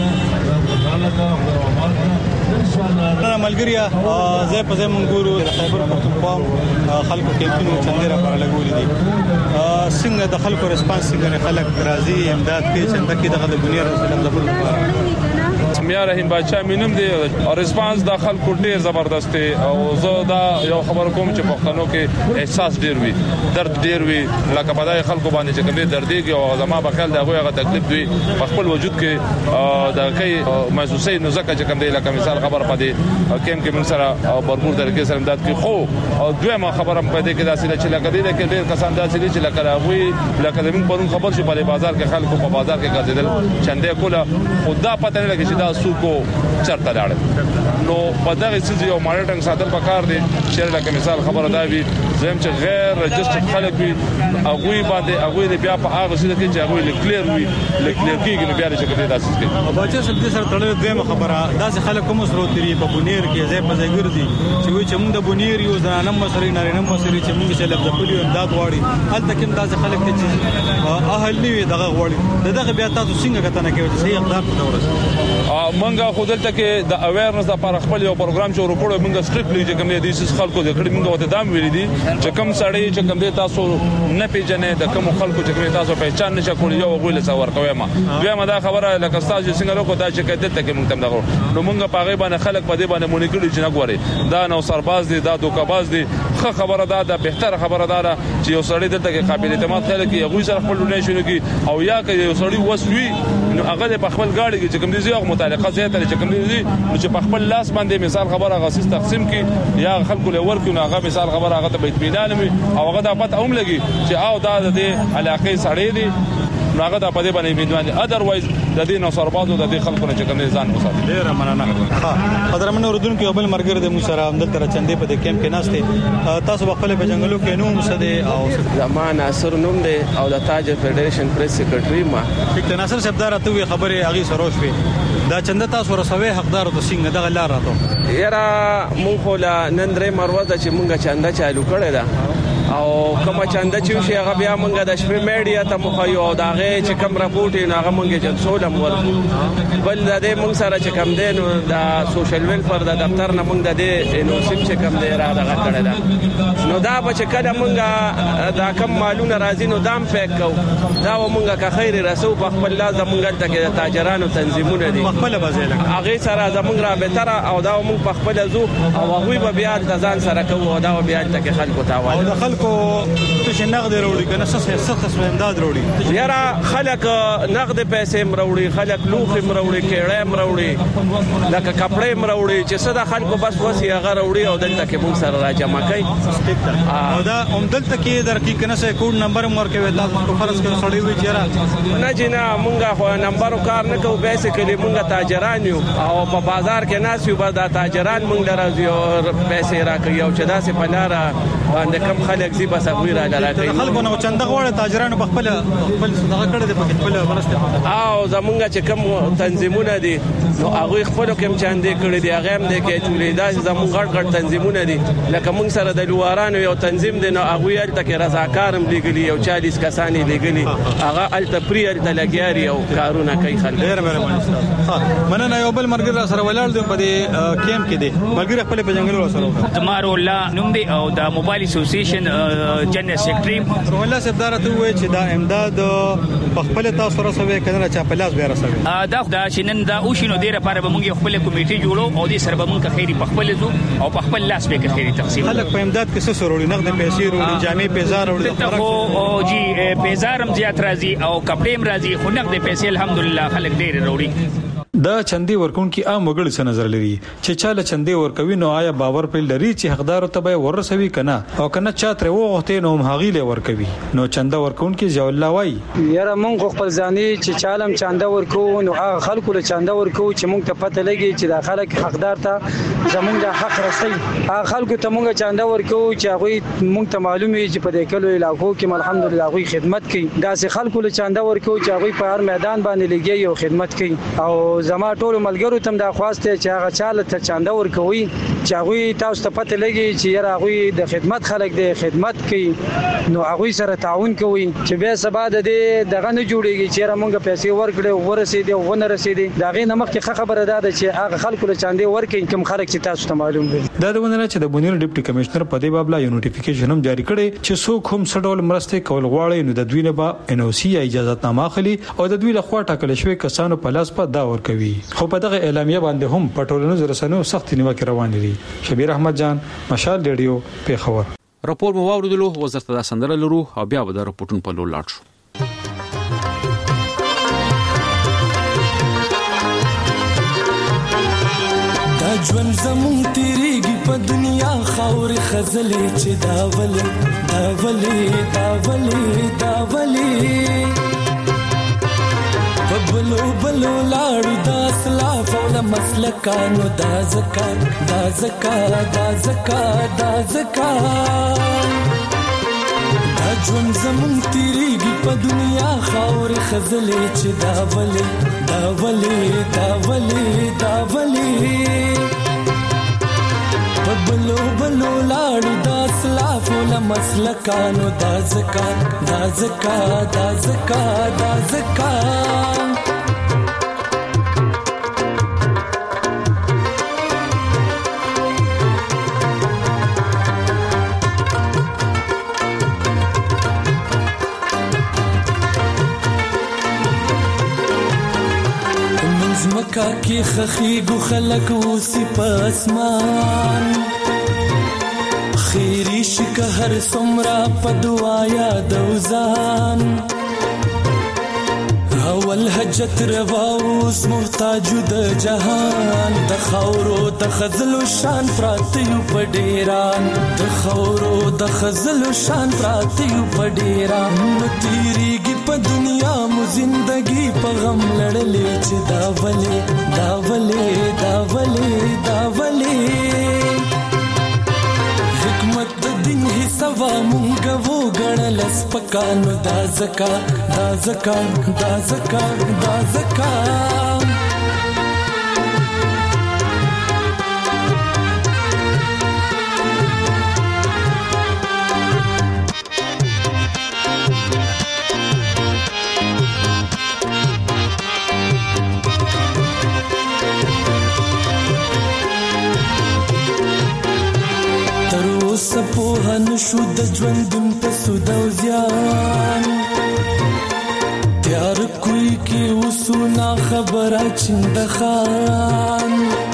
ملګریا زه په زمون ګورو د خیبر پختونخوا خلکو کیمپونو چندې را پر لګولې دي څنګه د خلکو ریسپانس څنګه خلک راضي امداد کوي څنګه کې د بنیر سلام د میا رحیم بادشاہ مینم دی او ریسپانس د خلکو ډیر زبردست دی او زه دا یو خبر کوم چې پښتنو کې احساس ډیر وي درد ډیر وي لکه په دای خلکو باندې چې کومې دردېږي او زما په خیال دا هغه تکلیف دی په خپل وجود کې دا کوي محسوسې نو ځکه چې کوم دی لکه مثال خبر پدې کیم کې من سره برپور طریقې سره امداد کوي خو او دویمه خبره په دې کې داسې چې لکه دې کې ډیر کسان داسې چې لکه راوي لکه زمون پرون خبر شو په بازار کې خلکو په بازار کې ګرځیدل چندې کوله خدا پته نه لګي چې دا سوکو چرته لاړ نو په دغه څه یو مانیټرینګ ساتل پکار دي چې لکه مثال خبره دا وي زم چې غیر رجسټرډ خلک وي هغه باندې هغه بیا په هغه څه کې چې هغه لیکلیر وي لیکلیر کېږي بیا چې کوي تاسو کې او بچا سره د سره تړلې دیمه خبره دا چې خلک کوم سره تیری په بونیر کې ځای په ځای ګرځي چې وي چې موږ د بونیر یو ځانم مسرې نارینه مسرې چې موږ چې لفظ پولیو امداد غواړي هلته کوم داسې خلک دي چې اهل نیوي دغه غواړي دغه بیا تاسو څنګه کتنه کوي چې صحیح اقدام ورسې منګه خودلته کې د اویرنس لپاره خپل یو پروګرام شروع کړو موږ سټریکټلی چې کوم دي چې خلکو د کړي موږ وته دام ویل دي چې کوم سړی چې کوم دي تاسو نه پیژنې د کوم خلکو چې کوم تاسو پہچان نشه کولای یو غوله څور کوي ما بیا ما دا خبره لکه تاسو څنګه لوکو دا چې کده ته کې موږ تم دغه نو موږ په غیبه نه خلک په دې باندې مونږ کړي چې نه غوري دا نو سرباز دي دا دوکاباز دي خه خبره دا د بهتره خبره دا چې یو سړی دلته کې قابل اعتماد خلک یو سره خپل نه شنو کی او یا که یو سړی وسوي نو هغه په خپل گاډي کې چې کوم دي زیغه متعلقه زیاته چې کوم دي نو چې په خپل لاس باندې مثال خبره غاسیس تقسیم کی یا خلکو له ورکو نو هغه مثال خبره هغه ته بیت بینان او هغه د پته اوم لګي چې او دا د علاقې سړی دي نو هغه د پدې باندې میدوان اذروایز د دې نو سربازو د دې خلکو نه چې کوم ځان وساتي ډیر مننه ها قدرمن اوردونکو یو بل مرګر د موسی را عمدل تر چندې په دې کیمپ کې ناشته تاسو په خپل په جنگلو کې نوم سده او زمان ناصر نوم دی او د تاج فدریشن پریس سیکریټری ما ټیک ناصر صاحب دا راته خبره هغه سروش وي دا چنده تاسو رسوي حقدار ته څنګه دغه لار راته یرا مونږ خو لا نندرې مروزه چې مونږه چنده چالو کړی دا او کومه چنده چې شي هغه بیا مونږه د شپې میډیا ته مخایو او داغه چې کوم راپورټ نه هغه مونږه چې څولم ور بل د دې مونږ سره چې کم دین د سوشل ویلفیر د دفتر نه مونږ د دې نو سیم چې کم دی را دغه کړی دا نو دا به چې کله مونږه دا کم مالونه راځي نو دام فیک کو دا مونږه که خیر رسو په خپل لازم مونږ ته کې د تاجرانو تنظیمونه دي خپل بازیل هغه سره زمونږ را بهتر او دا مونږ په خپل زو او هغه به بیا د ځان سره کوو او دا بیا ته کې خلکو تاوال کو ته نقد وروړي کنه څه څه څه امداد وروړي یاره خلک نقد پیسې مروړي خلک لوخ مروړي کېړې مروړي لکه کپڑے مروړي چې صدا خلکو بس وسی هغه وروړي او دلته کې موږ سره راجمع کوي او دا هم دلته کې درکې کنه سه کوډ نمبر مورکه ولا فرض کړو سړی وی چیرې نه جنا موږ خو نمبر کار نه کوو بیسیکلی موږ تاجران یو او په بازار کې ناس یو به دا تاجران موږ لراځي او پیسې راکړي او چې دا سه پلاره باندې کم خلک زی بس هغه را لراکړي خلکو نو چنده غوړ تاجرانو په خپل خپل صدقه کړی د خپل ورسته او زمونږ چې کوم تنظیمونه دي نو هغه خپل کوم چاندې کړی دی هغه هم د کې ټولې دا زمونږ غړ غړ تنظیمونه دي لکه موږ سره د لوارانو یو تنظیم دی نو هغه یې تل رضاکارم لګلی یو چالیس کسانی لګلی هغه ال تپریل ته لګیاري او کارونه کوي خلک ډیر مهرباني ها مننه یو بل مرګر سره ولاړ دی په دې کیمپ کې دی مرګر خپل په جنگلو سره تمارو الله نوم دی او د موبایل اسوسییشن جنرال سیکریټری روح الله صاحب دارته وای چې دا امداد په خپل تاسو رسوي کنه چې په لاس به رسوي دا دا شنن دا او شنو ډیره لپاره به موږ خپل کمیټي جوړو او دې سره به موږ خیری په خپل زو او په خپل لاس به خیری تقسیم خلک په امداد کې څه سروړي نقد پیسې وروړي جامې پیزار وروړي او جی پیزارم زیات راځي او کپړې هم راځي خو نقد پیسې الحمدلله خلک ډیر وروړي دا چندې ورکون کې عام وګړي څه نظر لري چې چاله چندې ورکوي نو آیا باور په لري چې حقدار ته به ورسوي کنه او کنه چاتره وغوښته نو هغه له ورکوي نو چنده ورکون کې ځو الله وای یاره مونږ خپل ځاني چې چالم چنده ورکو نو هغه خلکو له چنده ورکو چې مونږ ته پته لګي چې دا خلک حقدار ته زمونږ د حق رسي هغه خلکو ته مونږ چنده ورکو چې هغه مونږ ته معلومي چې په دې کلو علاقو کې الحمدلله هغه خدمت کوي دا سه خلکو له چنده ورکو چې هغه په هر میدان باندې لګي او خدمت کوي او زما ټول ملګرو تم دا خواسته چې هغه چاله ته چنده ورکوي چې هغه تاسو ته پته لګي چې یاره هغه د خدمت خلک دی خدمت کوي نو هغه سره تعاون کوي چې به سبا د دې دغه نه جوړيږي چې یاره مونږ پیسې ورکړو ورسېدي او ونه رسېدي دا غي نمخ کې خبره ده چې هغه خلکو له چنده ورکوي کوم خلک چې تاسو ته معلوم دي دا د ونه چې د بونیر ډیپټي کمشنر په دې باب لا یو نوټیفیکیشن هم جاری کړي چې څوک هم سډول مرسته کول غواړي نو د دوی نه به ان او سی اجازه نامه اخلي او د دوی له خوا ټاکل شوی کسانو په لاس په دا ورکوي خو په دغه اعلامیه باندې هم پټولونو رسنیو سخت نیوکه روان دي شبیر احمد جان مشال ریډیو پیښور راپور مو واوریدلو وزارت د سندره لرو او بیا به د راپورټون په لور لاړ شو دا ژوند زمون تیریږي په دنیا خاورې خزلې چې دا ولې دا ولې دا ولې دا ولې ببلو بلو لاړو دا اسلاف او د مسلکانو دا زکات دا زکات دا زکات دا زکات دا ژوند زمون تیریږي په دنیا خاورې خزلې چې دا ولې دا ولې دا ولې دا ولې بلو بلو لاړو دا اسلاف له مسلکانو دا زکات دا زکات دا زکات دا زکات مزمکا کی خخیگو خلق اوسی پا اسمان خیری شک هر سمرا په دعا یادوزان اول حجت رواوس محتاج د جهان د خاورو د خزلو شان پراتیو په ډیران د خاورو د خزلو شان پراتیو په ډیران تیریږي په دنیا مو زندگی په غم لړلې چې دا ولې دا ولې دا ولې دا ولې حکمت د دین حسابا مونږه وو غړل سپکانو دا زکا دا زکا دا زکا دا زکا سپوهن شو د ژوندون په سود او زیان تیار کوي کې وسونا خبره چند خان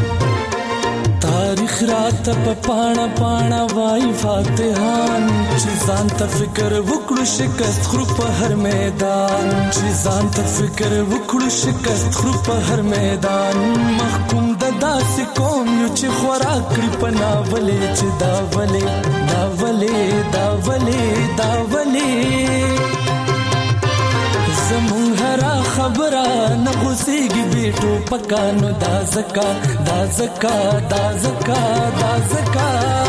تاریخ رات په پاڼه پاڼه وای فاتحان چې ځان ته فکر وکړو شکست خرو په هر میدان چې ځان ته فکر وکړو شکست خرو په هر میدان محکوم د داسې قوم یو چې خوراک کړی په ناولې چې دا ولې دا ولې دا ولې دا ولې زمون هرا خبره نه غوسېږي بیٹو پکانو دا زکا دا زکا دا زکا دا زکا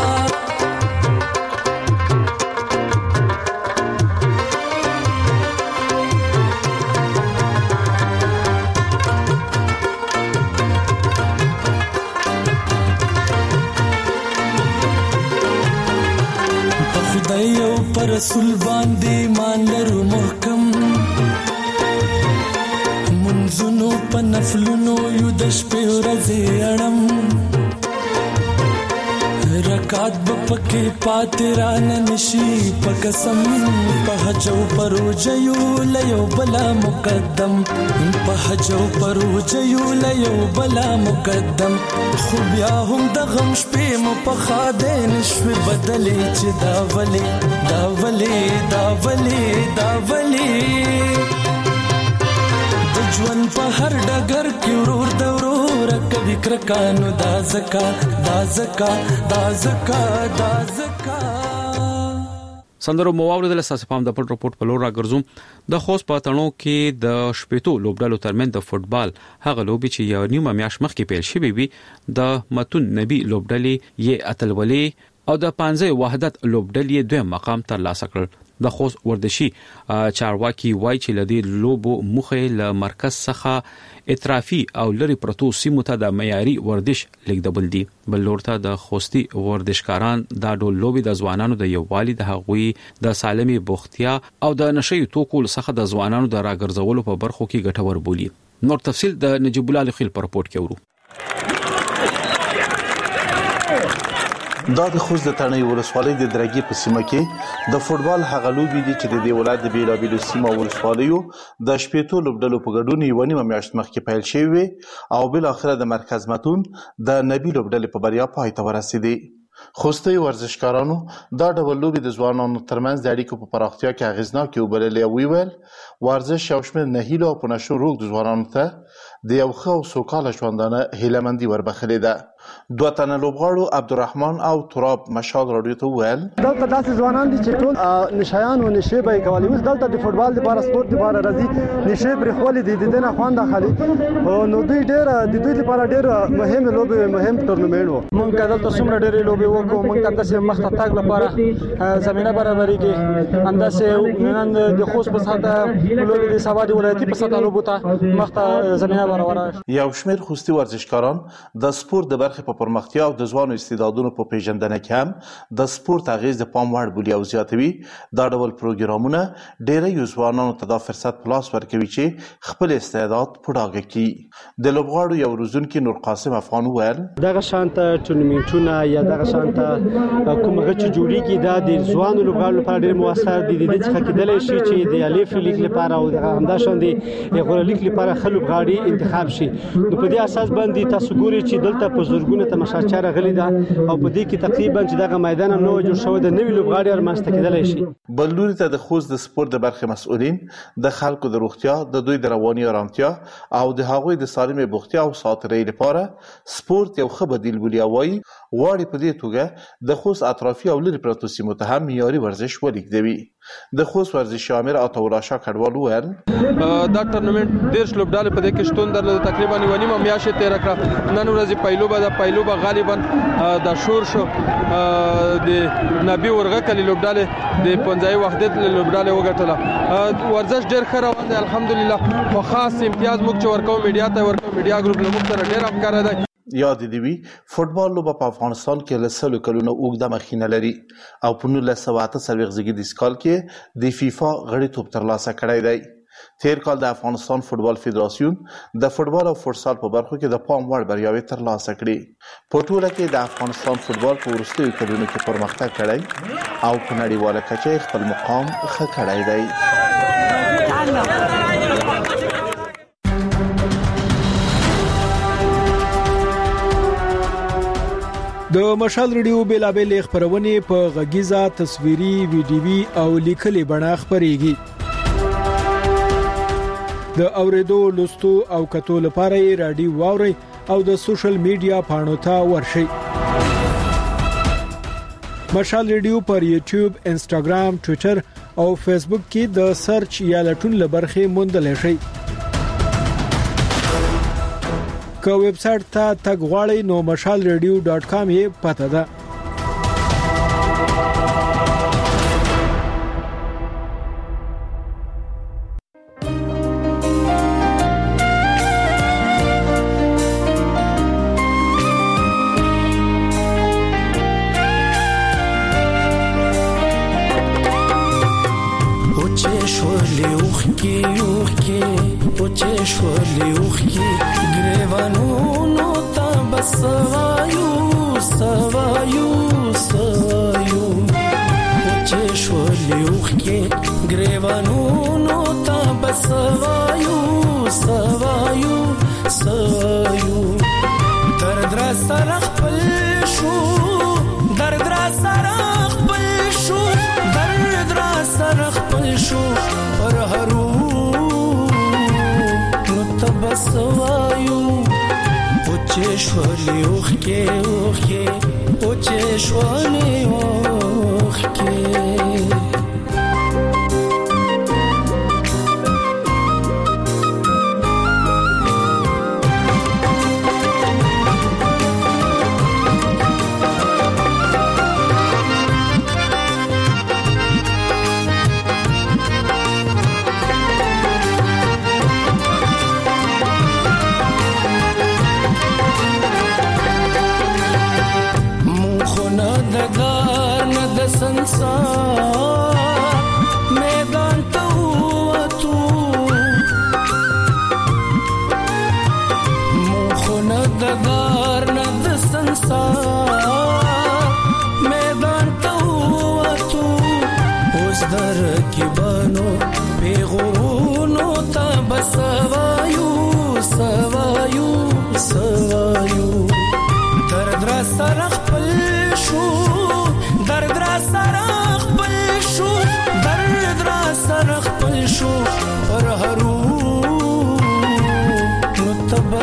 خدای پر رسول باندې مان لرو محکم منځونو په نفلونو یو د شپې ورځې اړم رکات به پکې پاتې رانه نشي په قسم په حج او پروژه یو لیو بلا مقدم په حج او پروژه یو لیو بلا مقدم خو بیا هم د غم شپې مو په خاده نشوي بدلې چې دا ولې دا ولې دا ولې دا ولې ژوند په هر ډګر کې ورور د ورور کوي کرکانو دا زکا دا زکا دا زکا دا زکا سندرو مواورد له ساسې پام د پټ رپورټ په لور راګرځوم د خوست په تڼو کې د شپېتو لوبډالو ترمن د فوتبال هغه لوبي چې یو نیمه میاش مخکې پیل شوې وي د متون نبی لوبډلې یې اتلولي او د پانځه وحدت لوبډلې دویم مقام ترلاسه کړ د خوست ورزشي چارواکي وای چې لدی لوبو مخه له مرکز څخه اطرافي او لری پروتو سیمو ته د معیاري ورزش لیکدبل دي بل لورته د خوستي ورزشکاران دا ډول لوبي د ځوانانو د یووالي د حقوقي د سالمي بوختیا او د نشي توکو څخه د ځوانانو د راګرځولو په برخو کې ګټور بولی نور تفصيل د نجيب الله خلیل په رپورت کې ورو دا د خوست د تڼۍ ولسوالۍ د درګي په سیمه کې د فوتبال هغه لوبي دي چې د دې ولایت د بیلابیلو سیمو ولسوالیو د شپېتو لوبډلو په ګډون یو نیمه میاشت مخکې پیل شوی او بل اخره د مرکز متون د نبی لوبډلې په بریا پای ته ورسېدي خوستي ورزشکارانو دا ډول لوبي د ځوانانو ترمنځ د اړیکو په پراختیا کې اغیزناکې وبللې او ویل ورزش یو شمېر نهیلو او په نشو روغ د ځوانانو ته د یو ښه او سوکاله ژوندانه هیلهمندي وربخلې ده. دوه تنه لوبغاړو عبدالرحمن او تراب مشال راډیو ته وویل دلته داسې ځوانان دي چې ټول نشایان او نشې به یې کولې. اوس دلته د فوټبال لپاره سپورت لپاره راځي، نشې پرې خولې دي، د دې نه خوند اخلي. نو دوی ډېر د دوی لپاره ډېر مهمې لوبې مهم ټورنمنټ و. موږ دلته څومره ډېرې لوبې وکړو، موږ همداسې مخ ته تګ لپاره زمینه برابرېږي. همداسې نن د خوست په سطحه لوبې د سبا د ولایتي په سطحه لوبو ته مخ ته زمینه برابره. یو شمېر خوستي ورزشکاران د سپورت د برخې په پرمختیا او د ځوانو استعدادونو په پیژندنه کې هم د سپورت اغیز د پام وړ بولي او زیاتوي. دا ډول پروګرامونه ډېری ځوانانو ته دا فرصت په لاس ورکوي چې خپل استعداد په ډاګه کړي. د لوبغاړو یو روزونکي نور قاسم افغان وویل دغه شانته ټورنمنټونه یا دغه شانته کومه چې جوړیږي دا د ځوانو لوبغاړو لپاره ډېر موثر دي. د دې څخه کېدلی شي چې د الف لیګ لپاره او د همداشان د غوړ لیګ لپاره خلک لوبغاړي انتخاب شي. نو په دې اساس باندې تاسو ګورئ چې دلته په زورګونه تماشاچی راغلي ده او په دې کې تقریبا چې دغه میدان هم نو جوړ شوی د نوي لوبغاړي رامنځته کېدلی شي. بل لوري ته د خوست د سپورت د برخې مسؤلین د خلکو د روغتیا، د دوی د رواني ارامتیا او د هغوی د سالمې بوختیا او ساترۍ لپاره سپورت یو ښه بدیل بولي او وایي غواړي په دې توګه د خوست اطرافي او لرې پرتو سیمو ته هم معیاري ورزش ولیږدوي. د خوست ورزشي امیر عطاالله شاه کډوال وویل دا ټورنمنټ دېرش لوبډالې په دې کې شتون درلود. تقریبا یوه نیمه میاشت یې تېره کړه. نن ورځې پایلوبه ده، پایلوبه غالبا د شور شو د نبي ورغکلي لوبډالې د پنځایي وحدت لوبډالې وګټله. ورزش ډېر ښه روان دی الحمدلله. خو خاص امتیاز موږ چې ورکوو میډیا ته ورکوو، میډیا ګروپ له موږ سره ډېر همکاره دی. یاد دې وي فوټبال لوبه په افغانستان کې له سلو کلونو اوږده مخینه لري او په نولس سوه اته څلوېښت زیږدیز کال کې د فیفا غړیتوب ترلاسه کړی دی. تیر کال د افغانستان فوټبال فدراسیون د فوټبال او فوټسال په برخو کې د پام وړ بریاوې ترلاسه کړې. په ټوله کې د افغانستان فوټبال په وروستیو کلونو کې پرمختګ کړی او په نړیواله کچه خپل مقام ښه کړی دی. د مشال ریډیو بیلابل خبرونه په غږیزه تصویري ویډیوي او لیکلي بڼه خبريږي. د اوریدو لوستو او کتو لپاره رادیو واوري او د سوشل میډیا پاڼو ته ورشئ. مشال ریډیو پر یوټیوب، انستګرام، ټوئیټر او فیسبوک کې د سرچ یا لټون لبرخه موندل شي. که ویب سټ ته تګ غواړئ نو مشال ریډیو ډاٹ کام یې پته ده.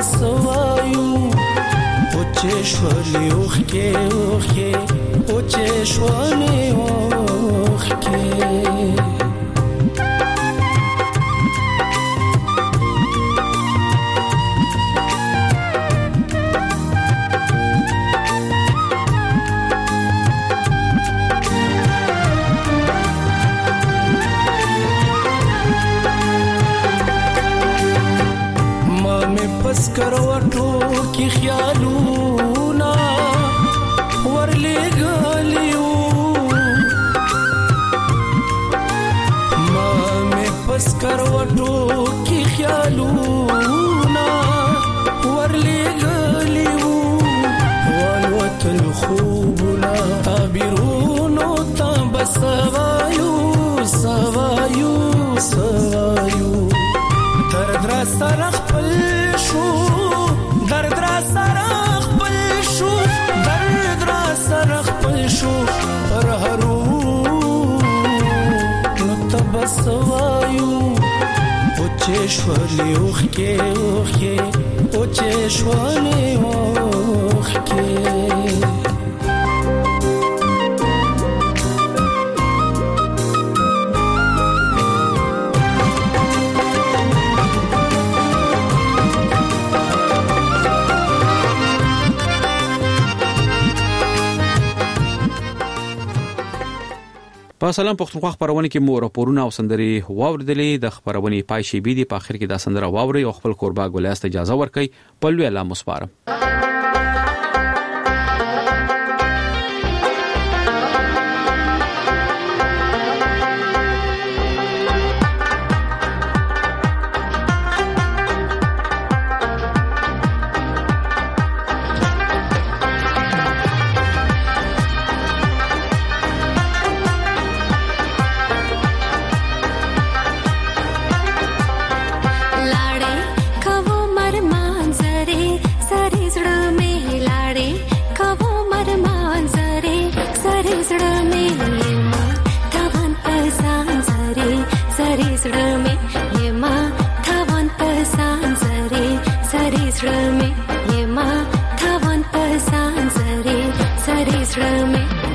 بسوایو او چشولی اوخ کې اوخ کې او چشولی اوخ کې سکروټو کې خیالونه ورلګلیو ما مې پسکروټو کې خیالونه ورلګلیو والوتل خوبونه تعبیرونو تبسوایو سوایو سوایو درد را سره خپل شو درد را سره خپل شو درد را سره خپل شو پر هرو نو تبسوایو او چشولی اوخ کې اوخ کې او چشولی اوخ کې په سلام پښتونخوا خبرونه کې مو راپورونه او سندري واوردلې د خبرونې پای شي بي دي په اخر کې د سندره واوري او خپل قربا ګولیاست اجازه ورکړي په لوی الله مسپارم Sare sare